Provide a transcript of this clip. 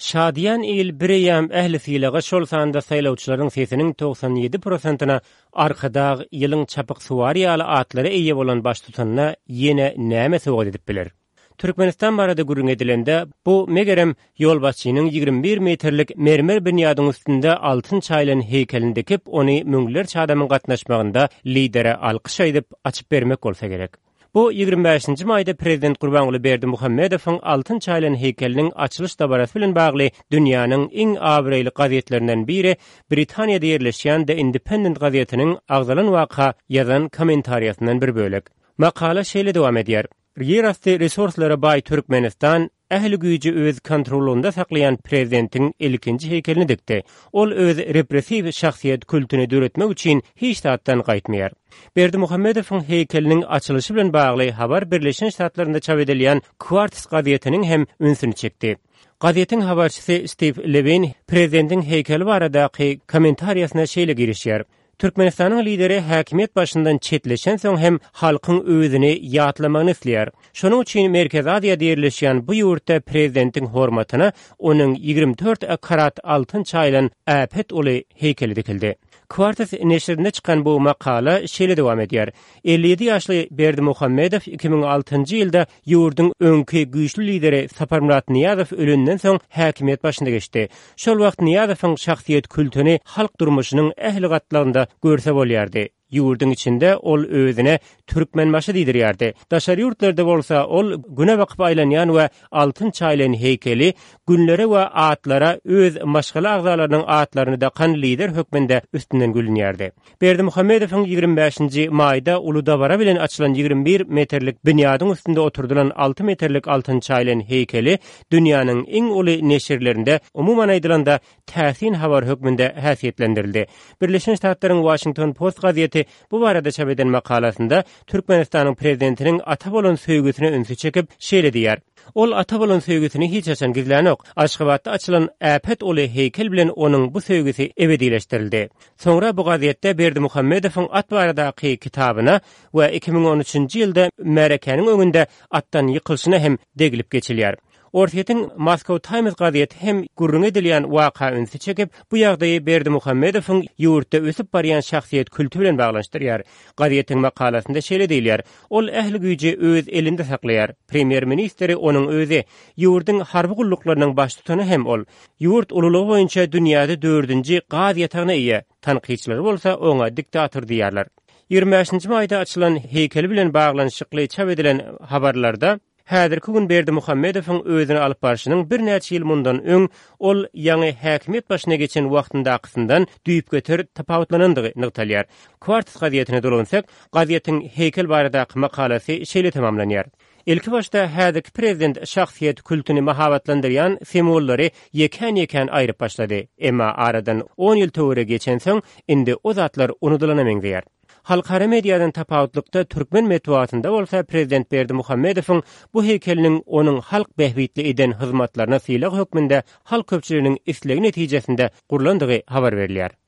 Şadiyan il bireyam ähli sylaga şol sanda saýlawçylaryň sesiniň 97%-na arkada ýylyň çapyk suwariýaly atlary eýe bolan baş tutanyna ýene näme söwret edip biler. Türkmenistan barada gurrun edilende bu megerem ýolbaşçynyň 21 metrlik mermer binýadyň üstünde altyn çaýlan heykelini dikip ony müňler çadamyň gatnaşmagynda lidere alkyş aýdyp açyp bermek bolsa gerek. Bu 25-nji maýda prezident Gurbanuly Berdimuhammedowyň altyn çaýlan heykeliniň açylyş dabarasy bilen bagly dünýäniň iň abireýli gazetlerinden biri Britaniýada ýerleşýän The Independent gazetiniň agzalan waka ýazan kommentariýasyndan bir bölek. Makala şeýle dowam edýär. Ýerasty resurslara baý Türkmenistan ähli güýji öz kontrolunda saklayan prezidentin ilkinji heykelini dikdi. Ol öz repressiv şahsiýet kultuny döretmek üçin hiç taatdan gaýtmaýar. Berdimuhammedowyň heykeliniň açylyşy bilen bagly habar Birleşen Ştatlarynda çap edilýän Quartz gazetiniň hem ünsüni çekdi. Gazetin habarçysy Steve Levin prezidentin heykeli baradaky kommentariýasyna şeýle girişýär. Türkmenistanyň lideri häkimiýet başyndan çetleşen soň hem halkyň özüni ýatlamagyny isleýär. Şonuň üçin Merkez Aziýada ýerleşýän bu ýurtda prezidentiň hormatyna onuň 24 karat altyn çaýlan äpet uly heykeli dikildi. Quartz neşrinde çıkan bu makala şeýle dowam edýär. 57 ýaşly Berdimuhammedow 2006-njy ýylda ýurdun öňki güýçlü lideri Saparmurat Niýazow ölünden soň häkimiýet başynda geçdi. Şol wagt Niýazowyň şahsiýet kultuny halk durmuşynyň ähli gatlarynda görse bolýardy. Ýurdun içinde ol özüne türkmenbaşy diýdirýärdi. Daşary ýurtlarda bolsa ol güne bakyp aýlanýan we altyn çaýlan heykeli günlere we atlara öz maşgala agzalarynyň atlaryny da kan lider hökmünde üstünden gülünýärdi. Berdimuhammedowyň 25-nji maýda Uludawara bilen açylan 21 metrlik binýadyň üstünde oturdulan 6 metrlik altyn çaýlan heykeli dünýäniň iň uly neşirlerinde umumyň aýdylanda täsin habar hökmünde häsiýetlendirildi. Birleşen Ştatlaryň Washington Post gazeti bu barada çap eden makalasynda Türkmenistanyň prezidentiniň ata bolan söýgüsine ünsü çekip şeýle diýär. Ol ata bolan söýgüsini hiç açan gizlänok. Aşgabatda açylan äpet uly heykel bilen onuň bu söýgüsi ebedileşdirildi. Soňra bu gazetde Berdimuhammedowyň at baradaky kitabyna we 2013-nji ýylda Märekeniň öňünde atdan ýykylşyna hem degilip geçilýär. Ortiýetiň Moscow Times gazeti hem gurrun edilýän waka ünsü çekip bu ýagdaýy Berdimuhammedowyň ýurtda ösüp barýan şahsiýet kultury bilen baglanşdyrýar. Gazetiň makalasynda şeýle diýilýär: ol ähli güýji öz elinde saklaýar. Premier ministri onuň özi, ýurdun harby gulluklarının baş tutany hem ol. Ýurt ululygy boýunça dünýäde 4-nji gaz ýatagyna eýe. Tanqidçiler bolsa oňa diktator diýerler. 25-nji maýda açylan heykeli bilen baglanşykly çap edilen habarlarda häzirki gün Berdimuhammedowyň özüni alyp barşynyň bir näçe ýyl mundan öň ol ýaňy häkimiýet başyna geçen wagtynda akysyndan düýüp göter tapawutlanandygy nyktalýar. Quartz gazetine dolansak, gazetiň heykel baradaky makalasy şeýle tamamlanýar. Ilki başda häzirki prezident şahsiýet kultuny mahabatlandyrýan sembollary ýeken aýryp başlady. Emma aradan 10 ýyl töwere geçen soň indi o zatlar unutulanameňdir. Halkara mediadan tapawutlykda Türkmen metbuatynda bolsa prezident Berdimuhammedowyň bu heykeliniň onuň halk behbitli eden hyzmatlaryna syýlag hökmünde halk köpçüliginiň istlegi netijesinde gurlandygy habar berilýär.